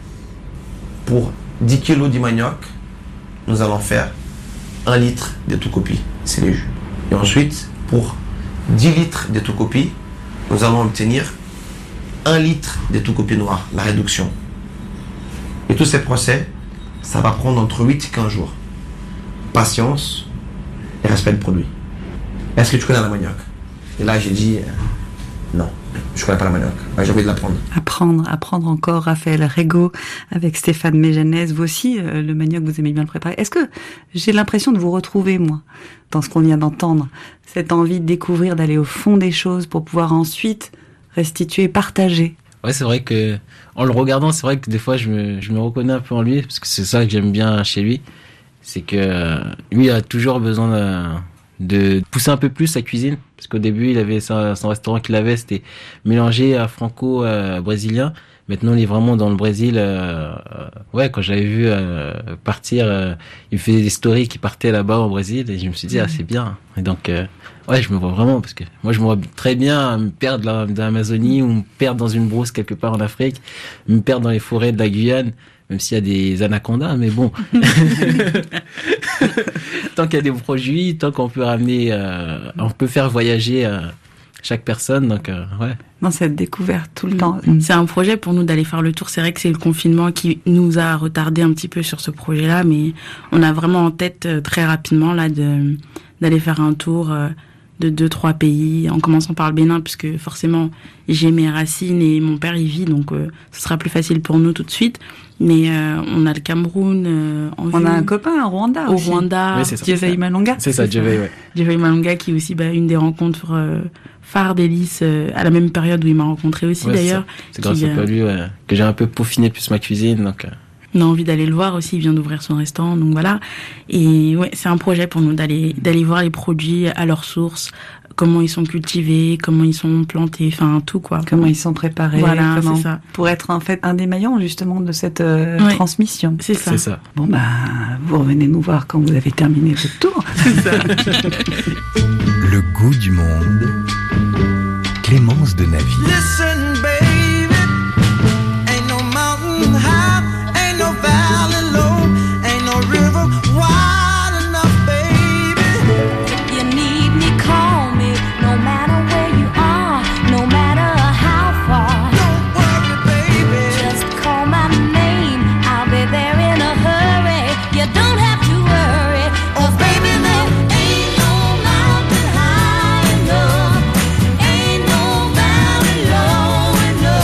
Pour 10 kilos de manioc, nous allons faire 1 litre de tocopi, c'est le jus. Et ensuite, pour 10 litres de tocopi, nous allons obtenir 1 litre de tocopi noir, la réduction. Et tous ces procès, ça va prendre entre 8 et 15 jours. Patience et respect du produit. Est-ce que tu connais la manioc? Et là, j'ai dit, non, je ne connais pas la manioc. J'ai envie de l'apprendre. Apprendre encore, Raphaël Rago, avec Stéphane Méjanès. Vous aussi, le manioc, vous aimez bien le préparer. Est-ce que j'ai l'impression de vous retrouver, moi, dans ce qu'on vient d'entendre? Cette envie de découvrir, d'aller au fond des choses pour pouvoir ensuite restituer, partager. Ouais, c'est vrai que, en le regardant, c'est vrai que des fois, je me reconnais un peu en lui, parce que c'est ça que j'aime bien chez lui. C'est que, lui, il a toujours besoin de pousser un peu plus sa cuisine, parce qu'au début il avait son restaurant qu'il avait, c'était mélangé à franco-brésilien. Maintenant il est vraiment dans le Brésil. Quand j'avais vu partir, il me faisait des stories qui partaient là-bas au Brésil, et je me suis dit c'est bien. Et donc je me vois vraiment, parce que moi je me vois très bien me perdre dans l'Amazonie, ou me perdre dans une brousse quelque part en Afrique, me perdre dans les forêts de la Guyane, même s'il y a des anacondas, mais bon. Tant qu'il y a des produits, tant qu'on peut ramener, on peut faire voyager chaque personne, donc Dans cette découverte tout le temps. C'est un projet pour nous d'aller faire le tour. C'est vrai que c'est le confinement qui nous a retardé un petit peu sur ce projet-là, mais on a vraiment en tête très rapidement là d'aller faire un tour de 2-3 pays, en commençant par le Bénin, puisque forcément j'ai mes racines et mon père y vit, donc ce sera plus facile pour nous tout de suite. Mais on a le Cameroun on a un copain au Rwanda au aussi. Rwanda, oui, Djevei Malonga. C'est ça, Djevei, ouais. Djevei Malonga, qui est aussi une des rencontres phares d'Hélice, à la même période où il m'a rencontré aussi, d'ailleurs. C'est grâce à lui que j'ai un peu peaufiné plus ma cuisine, donc on a envie d'aller le voir aussi, il vient d'ouvrir son restaurant, donc voilà. Et ouais, c'est un projet pour nous d'aller voir les produits à leur source, comment ils sont cultivés, comment ils sont plantés, enfin tout quoi. Comment ils sont préparés, voilà, c'est ça. Pour être en fait un des maillons justement de cette transmission. C'est ça. C'est ça. Bon vous revenez nous voir quand vous avez terminé votre tour. C'est ça. Le goût du monde. Clémence de Navy. Listen, baby, ain't no mountain high, ain't no valley low, ain't no river wide enough, baby. If you need me, call me, no matter where you are, no matter how far. Don't worry, baby, Just call my name, I'll be there in a hurry. You don't have to worry, 'cause baby, there ain't no mountain high enough, ain't no valley low enough.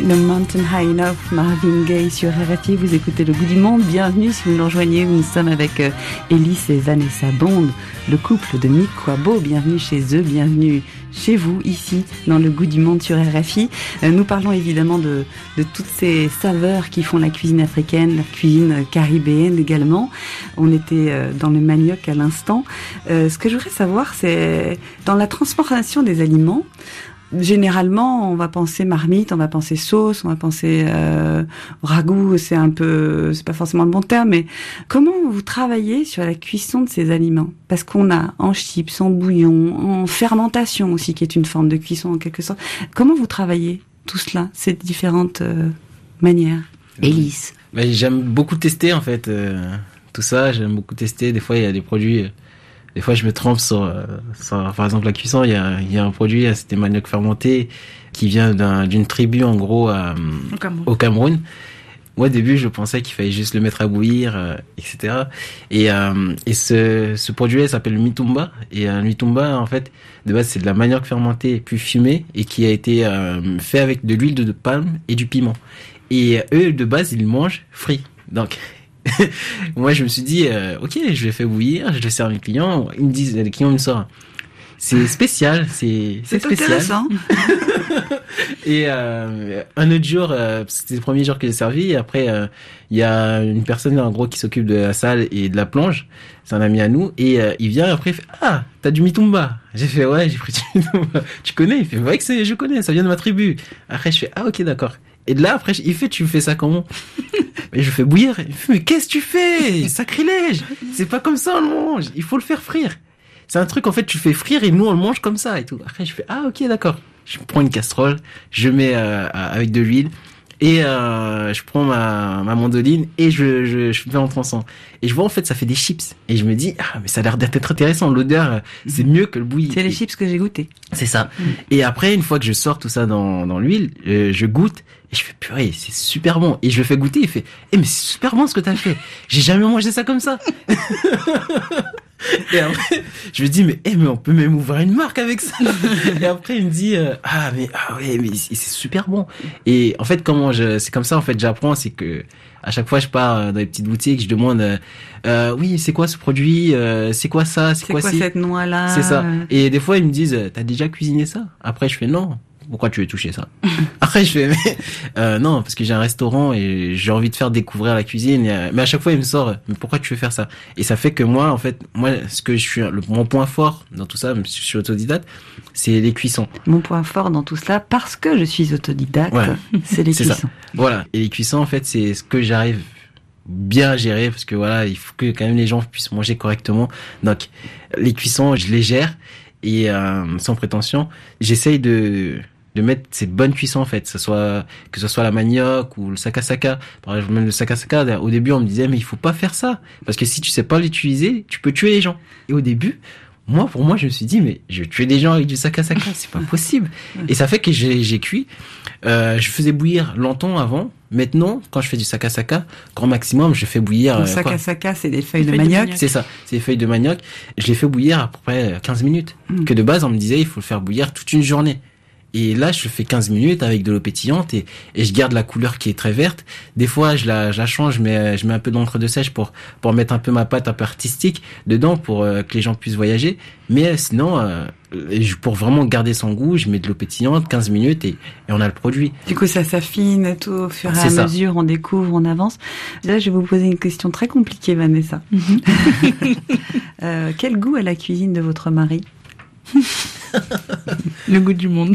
No Mountain High Enough, Marvin Gaye sur RFI. Vous écoutez Le Goût du Monde. Bienvenue si vous nous rejoignez. Nous sommes avec Ellis et Vanessa Bond, le couple de Mikwabo. Bienvenue chez eux, bienvenue chez vous, ici, dans Le Goût du Monde sur RFI. Nous parlons évidemment de toutes ces saveurs qui font la cuisine africaine, la cuisine caribéenne également. On était dans le manioc à l'instant. Ce que je voudrais savoir, c'est dans la transformation des aliments. Généralement, on va penser marmite, on va penser sauce, on va penser ragoût, c'est pas forcément le bon terme, mais comment vous travaillez sur la cuisson de ces aliments? Parce qu'on a en chips, en bouillon, en fermentation aussi, qui est une forme de cuisson en quelque sorte. Comment vous travaillez tout cela, ces différentes manières? Ellis. J'aime beaucoup tester en fait tout ça, j'aime beaucoup tester. Des fois, il y a des produits... Des fois, je me trompe sur par exemple, la cuisson. Il y a un produit, c'était manioc fermenté, qui vient d'une tribu, en gros, au Cameroun. Moi, au début, je pensais qu'il fallait juste le mettre à bouillir, etc. Et ce produit-là, il s'appelle le mitumba. Et le mitumba, en fait, de base, c'est de la manioc fermentée, puis fumée, et qui a été fait avec de l'huile de palme et du piment. Et eux, de base, ils le mangent frit. Donc... Moi, je me suis dit, ok, je vais faire bouillir, je le sers à mes clients. Ils me disent, les clients me sortent. C'est spécial, c'est spécial. Intéressant. Et un autre jour, c'était le premier jour que j'ai servi. Et après, il y a une personne en gros qui s'occupe de la salle et de la plonge. C'est un ami à nous. Et il vient après, il fait, ah, t'as du mitumba. J'ai fait, ouais, j'ai pris du mitumba. Tu connais? Il fait, ouais, que je connais, ça vient de ma tribu. Après, je fais, ah, ok, d'accord. Et de là, après, il fait, tu fais ça comment? Mais je fais bouillir. Il fait, mais qu'est-ce que tu fais? Sacrilège! C'est pas comme ça, on le mange. Il faut le faire frire. C'est un truc, en fait, tu fais frire et nous, on le mange comme ça et tout. Après, je fais, ah, ok, d'accord. Je prends une casserole, je mets avec de l'huile et je prends ma mandoline et je fais en tronçon. Et je vois, en fait, ça fait des chips. Et je me dis, ah, mais ça a l'air d'être intéressant. L'odeur, c'est mieux que le bouilli. C'est les chips que j'ai goûté. C'est ça. Et après, une fois que je sors tout ça dans l'huile, je goûte. Et je fais, purée, c'est super bon. Et je le fais goûter, il fait, mais c'est super bon ce que t'as fait. J'ai jamais mangé ça comme ça. Et après, je lui dis, mais on peut même ouvrir une marque avec ça. Et après, il me dit, mais c'est super bon. Et en fait, c'est comme ça, en fait, j'apprends, c'est que, à chaque fois, je pars dans les petites boutiques, je demande, oui, c'est quoi ce produit, c'est quoi ça, c'est quoi cette noix-là? C'est ça. Et des fois, ils me disent, t'as déjà cuisiné ça? Après, je fais, non. Pourquoi tu veux toucher ça? Après, je fais, non, parce que j'ai un restaurant et j'ai envie de faire découvrir la cuisine. Mais à chaque fois, il me sort, mais pourquoi tu veux faire ça? Et ça fait que moi, en fait, ce que mon point fort dans tout ça, même si je suis autodidacte, c'est les cuissons. Mon point fort dans tout cela, parce que je suis autodidacte, c'est les cuissons. Ça. Voilà. Et les cuissons, en fait, c'est ce que j'arrive bien à gérer, parce que voilà, il faut que quand même les gens puissent manger correctement. Donc, les cuissons, je les gère et sans prétention, j'essaye de mettre ces bonnes cuissons en fait, que ce soit la manioc ou le sakasaka. Par exemple, même le sakasaka, au début on me disait mais il faut pas faire ça parce que si tu sais pas l'utiliser, tu peux tuer les gens. Et au début, pour moi je me suis dit mais je vais tuer des gens avec du sakasaka, c'est pas possible. Et ça fait que j'ai cuit. Je faisais bouillir longtemps avant. Maintenant, quand je fais du sakasaka, grand maximum, je fais bouillir... Le sakasaka, c'est des feuilles de manioc. C'est ça, c'est des feuilles de manioc. Je les fais bouillir à peu près 15 minutes. Que de base, on me disait, il faut le faire bouillir toute une journée. Et là, je fais 15 minutes avec de l'eau pétillante et je garde la couleur qui est très verte. Des fois, je la change, je mets un peu d'encre de sèche pour mettre un peu ma pâte un peu artistique dedans pour que les gens puissent voyager. Mais sinon, pour vraiment garder son goût, je mets de l'eau pétillante, 15 minutes et on a le produit. Du coup, ça s'affine tout au fur et à mesure, on découvre, on avance. Là, je vais vous poser une question très compliquée, Vanessa. Quel goût a la cuisine de votre mari? Le goût du monde.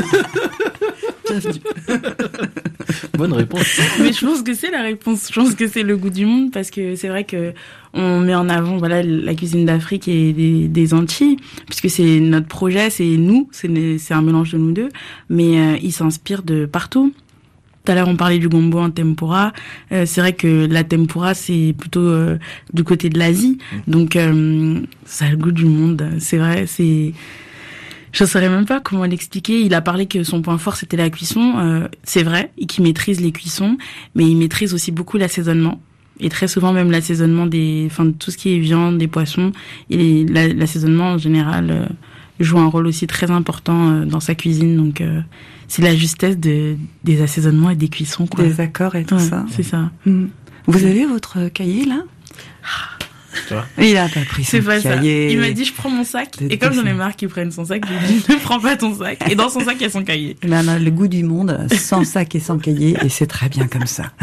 Bonne réponse. Mais je pense que c'est la réponse. Je pense que c'est le goût du monde parce que c'est vrai que on met en avant la cuisine d'Afrique et des Antilles puisque c'est notre projet, c'est nous, c'est un mélange de nous deux, mais il s'inspire de partout. Tout à l'heure, on parlait du gombo en tempura. C'est vrai que la tempura, c'est plutôt du côté de l'Asie. Donc, ça a le goût du monde. C'est vrai, je saurais même pas comment l'expliquer. Il a parlé que son point fort, c'était la cuisson. C'est vrai, et qu'il maîtrise les cuissons, mais il maîtrise aussi beaucoup l'assaisonnement. Et très souvent, même l'assaisonnement de tout ce qui est viande, des poissons, et l'assaisonnement en général, joue un rôle aussi très important dans sa cuisine. Donc, c'est la justesse des assaisonnements et des cuissons, quoi. Des accords et tout ça. C'est ça. Vous avez votre cahier, là? Il a pas pris son C'est pas cahier. ça. Il m'a dit, je prends mon sac. Et comme j'en ai marre qu'il prenne son sac, je lui ai dit, ne prends pas ton sac. Et dans son sac, il y a son cahier. Ben, le goût du monde, sans sac et sans cahier, et c'est très bien comme ça.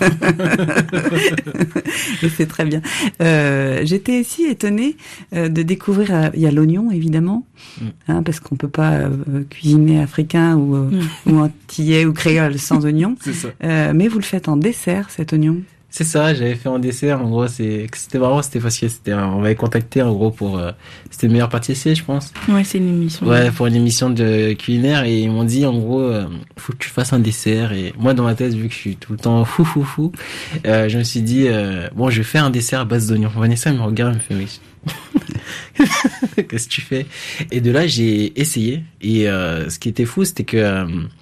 Et c'est très bien. J'étais aussi étonnée de découvrir, il y a l'oignon, évidemment, hein, parce qu'on peut pas cuisiner africain ou antillais ou créole sans oignon. C'est ça. Mais vous le faites en dessert, cet oignon. C'est ça, j'avais fait en dessert. En gros, c'était facile. On m'avait contacté en gros pour. C'était le meilleur pâtissier, je pense. Ouais, c'est une émission. Ouais, pour une émission de culinaire et ils m'ont dit en gros, faut que tu fasses un dessert. Et moi, dans ma tête, vu que je suis tout le temps fou, je me suis dit bon, je vais faire un dessert à base d'oignons. Vanessa me regarde, elle me fait oui. Qu'est-ce que tu fais? Et de là, j'ai essayé. Et ce qui était fou, c'était que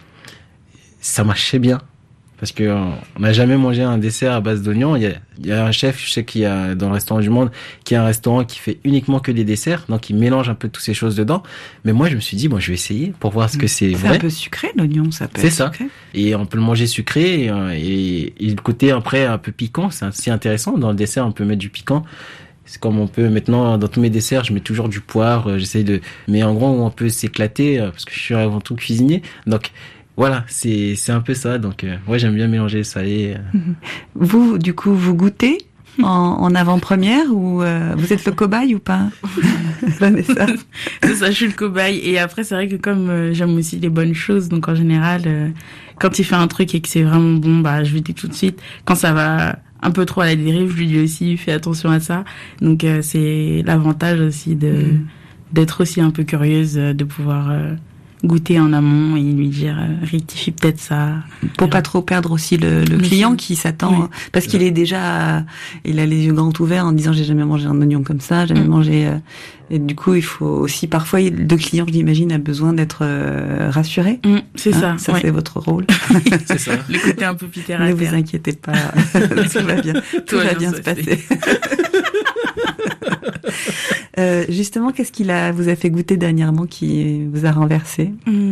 ça marchait bien. Parce que on n'a jamais mangé un dessert à base d'oignons. Il y a un chef, je sais qu'il y a dans le restaurant du Monde, qui a un restaurant qui fait uniquement que des desserts, donc il mélange un peu toutes ces choses dedans. Mais moi, je me suis dit, bon, je vais essayer pour voir ce que c'est vrai. C'est un peu sucré, l'oignon, ça peut être. C'est ça. Sucré. Et on peut le manger sucré et le côté après un peu piquant, c'est aussi intéressant. Dans le dessert, on peut mettre du piquant. C'est comme on peut maintenant dans tous mes desserts, je mets toujours du poivre. Mais en gros, on peut s'éclater parce que je suis avant tout cuisinier. Donc voilà, c'est un peu ça. Donc, ouais, j'aime bien mélanger le salé. Vous, du coup, vous goûtez en avant-première ou vous êtes le cobaye ou pas? Vanessa. C'est ça, je suis le cobaye. Et après, c'est vrai que comme j'aime aussi les bonnes choses, donc en général, quand il fait un truc et que c'est vraiment bon, bah, je lui dis tout de suite. Quand ça va un peu trop à la dérive, je lui dis aussi, fais attention à ça. Donc, c'est l'avantage aussi d'être aussi un peu curieuse, de pouvoir goûter en amont et lui dire rectifie peut-être ça pour pas trop perdre aussi le client qui s'attend parce qu'il est déjà il a les yeux grands ouverts en disant j'ai jamais mangé un oignon comme ça, jamais mangé et du coup il faut aussi parfois le client, je l'imagine, a besoin d'être rassuré. C'est ça c'est votre rôle. C'est ça, le côté un peu piter à ne terre. vous inquiétez pas, tout va bien, tout va bien se passer. Justement, qu'est-ce qu'il vous a fait goûter dernièrement qui vous a renversé?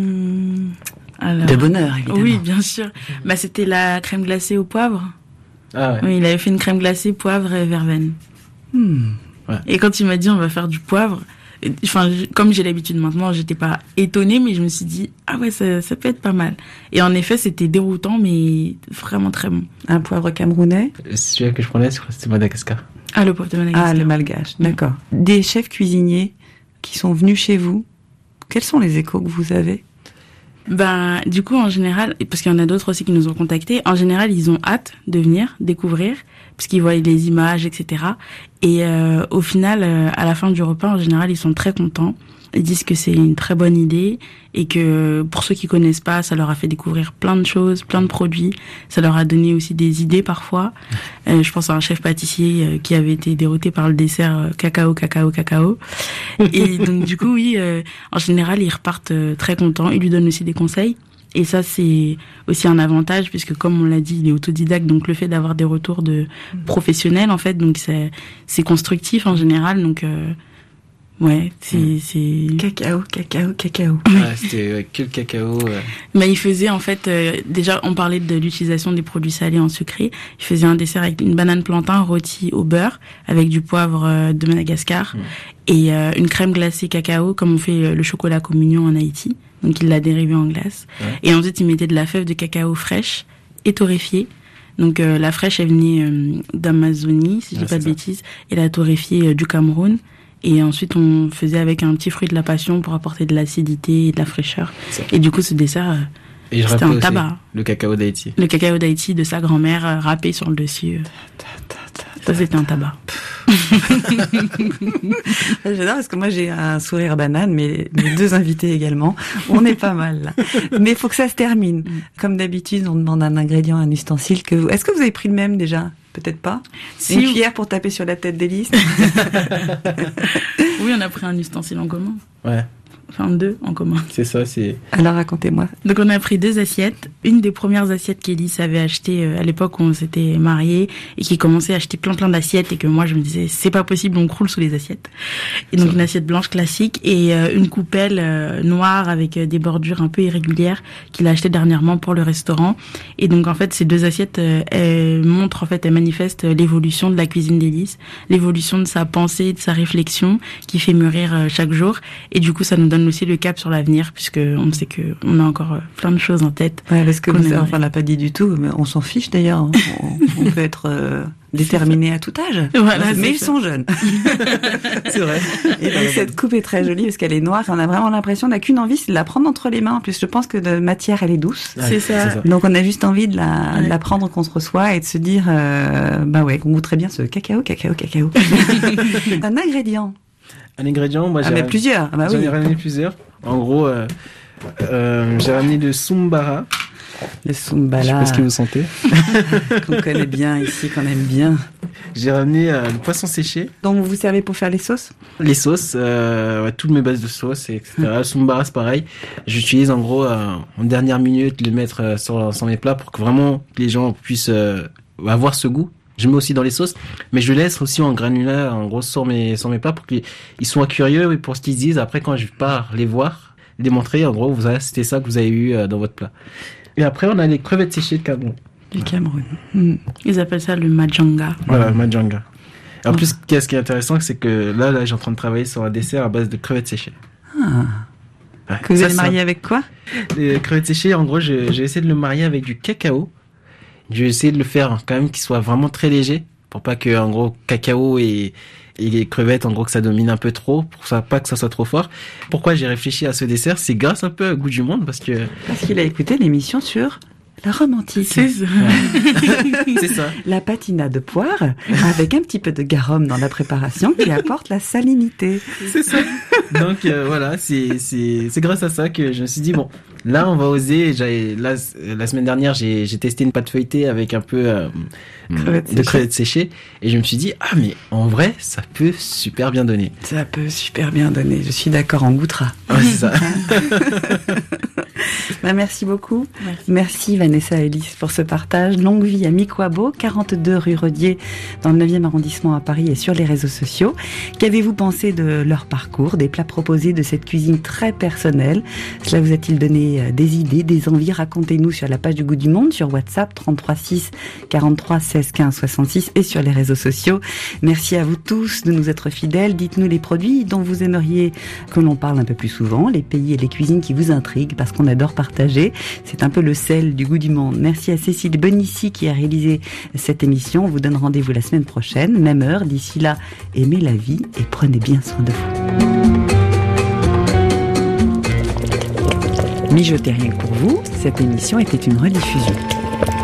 Alors, de bonheur, évidemment. Oui, bien sûr. Bah, c'était la crème glacée au poivre. Ah ouais. Oui, il avait fait une crème glacée poivre et verveine. Ouais. Et quand il m'a dit on va faire du poivre, enfin, comme j'ai l'habitude maintenant, j'étais pas étonnée, mais je me suis dit ah ouais, ça peut être pas mal. Et en effet, c'était déroutant, mais vraiment très bon. Un poivre camerounais? Celui que je prenais, c'était Madagascar. Ah, le poivre de Madagascar. Ah, le malgache, d'accord. Des chefs cuisiniers qui sont venus chez vous, quels sont les échos que vous avez? Ben, du coup, en général, parce qu'il y en a d'autres aussi qui nous ont contactés, en général, ils ont hâte de venir découvrir, parce qu'ils voient les images, etc. Et au final, à la fin du repas, en général, ils sont très contents. Ils disent que c'est une très bonne idée et que pour ceux qui connaissent pas, ça leur a fait découvrir plein de choses, plein de produits. Ça leur a donné aussi des idées parfois. Je pense à un chef pâtissier qui avait été dérouté par le dessert cacao. Et donc du coup, oui, en général, ils repartent très contents. Ils lui donnent aussi des conseils. Et ça, c'est aussi un avantage puisque, comme on l'a dit, il est autodidacte. Donc le fait d'avoir des retours de professionnels, en fait, donc c'est constructif en général. Donc ouais, c'est... Cacao. Ah, c'était que le cacao. Mais il faisait, en fait, déjà, on parlait de l'utilisation des produits salés en sucré. Il faisait un dessert avec une banane plantain rôtie au beurre, avec du poivre de Madagascar, et une crème glacée cacao, comme on fait le chocolat communion en Haïti. Donc, il l'a dérivé en glace. Ouais. Et ensuite, il mettait de la fève de cacao fraîche et torréfiée. Donc, la fraîche, elle venait d'Amazonie, si je dis pas de bêtises, et la torréfiée du Cameroun. Et ensuite, on faisait avec un petit fruit de la passion pour apporter de l'acidité et de la fraîcheur. Et du coup, ce dessert, c'était un tabac. Le cacao d'Haïti. Le cacao d'Haïti de sa grand-mère râpé sur le dessus. Ça, c'était un tabac. J'adore parce que moi, j'ai un sourire banane, mais mes deux invités également. On est pas mal, là. Mais il faut que ça se termine. Comme d'habitude, on demande un ingrédient, un ustensile. Est-ce que vous avez pris le même déjà? Peut-être pas. Si une cuillère pour taper sur la tête d'Élise. Oui, on a pris un ustensile en commun. Ouais. enfin 2 en commun. C'est ça, c'est... Alors racontez-moi. Donc on a pris 2 assiettes. Une des premières assiettes qu'Élise avait achetées à l'époque où on s'était mariés et qui commençait à acheter plein d'assiettes et que moi je me disais c'est pas possible, on croule sous les assiettes. Et donc une assiette blanche classique et une coupelle noire avec des bordures un peu irrégulières qu'il a acheté dernièrement pour le restaurant. Et donc en fait ces 2 assiettes elles montrent, en fait elles manifestent l'évolution de la cuisine d'Élise, l'évolution de sa pensée, de sa réflexion qui fait mûrir chaque jour. Et du coup ça nous donne aussi le cap sur l'avenir puisque on sait que on a encore plein de choses en tête. Ouais, parce que on l'a pas dit du tout, mais on s'en fiche d'ailleurs. On peut être déterminé à tout âge. Voilà, mais ils sont jeunes. C'est vrai. Et donc cette coupe est très jolie parce qu'elle est noire. On a vraiment l'impression, on n'a qu'une envie, c'est de la prendre entre les mains. En plus, je pense que de matière, elle est douce. C'est ça. Donc on a juste envie de la prendre contre soi et de se dire, bah ouais, qu'on goûterait bien ce cacao. Un ingrédient. Un ingrédient, moi mais plusieurs. Ah bah j'en oui. ai ramené plusieurs. En gros, j'ai ramené le sumbara. Le sumbala. Je sais pas ce que vous sentez. Qu'on connaît bien ici, qu'on aime bien. J'ai ramené le poisson séché. Donc vous vous servez pour faire les sauces? Les sauces, toutes mes bases de sauces, etc. Le sumbara, c'est pareil. J'utilise en gros en dernière minute le mettre sur mes plats pour que vraiment les gens puissent avoir ce goût. Je mets aussi dans les sauces, mais je laisse aussi en granulats, en gros, sur mes plats pour qu'ils soient curieux et pour ce qu'ils disent. Après, quand je pars les voir, les montrer, en gros, c'était ça que vous avez eu dans votre plat. Et après, on a les crevettes séchées de Cameroun. Du Cameroun. Ils appellent ça le majanga. Voilà, le majanga. En plus, ce qui est intéressant, c'est que là, j'ai en train de travailler sur un dessert à base de crevettes séchées. Ouais, que vous allez marier avec quoi? Les crevettes séchées, en gros, j'ai essayé de le marier avec du cacao. J'ai essayé de le faire quand même qu'il soit vraiment très léger, pour pas que, en gros, cacao et les crevettes, en gros, que ça domine un peu trop, pour ça, pas que ça soit trop fort. Pourquoi j'ai réfléchi à ce dessert? C'est grâce un peu au Goût du Monde, parce qu'il a écouté l'émission sur la romantique. C'est ça. C'est ça. La patina de poire, avec un petit peu de garum dans la préparation, qui apporte la salinité. C'est ça. Donc, voilà, c'est grâce à ça que je me suis dit, bon, là, on va oser. La semaine dernière, j'ai testé une pâte feuilletée avec un peu de crevettes séchées. Et je me suis dit, mais en vrai, ça peut super bien donner. Ça peut super bien donner. Je suis d'accord, on goûtera. Ouais, c'est ça. Merci beaucoup. Merci Vanessa et Élise pour ce partage. Longue vie à Mikwabo, 42 rue Rodier, dans le 9e arrondissement à Paris et sur les réseaux sociaux. Qu'avez-vous pensé de leur parcours, des plats proposés, de cette cuisine très personnelle? Cela vous a-t-il donné des idées, des envies? Racontez-nous sur la page du Goût du Monde, sur WhatsApp 33 6 43 16 15 66 et sur les réseaux sociaux. Merci à vous tous de nous être fidèles. Dites-nous les produits dont vous aimeriez que l'on parle un peu plus souvent, les pays et les cuisines qui vous intriguent, parce qu'on adore partager. C'est un peu le sel du Goût du Monde. Merci à Cécile Bonissi qui a réalisé cette émission. On vous donne rendez-vous la semaine prochaine, même heure. D'ici là, aimez la vie et prenez bien soin de vous. Mijotez rien que pour vous, cette émission était une rediffusion.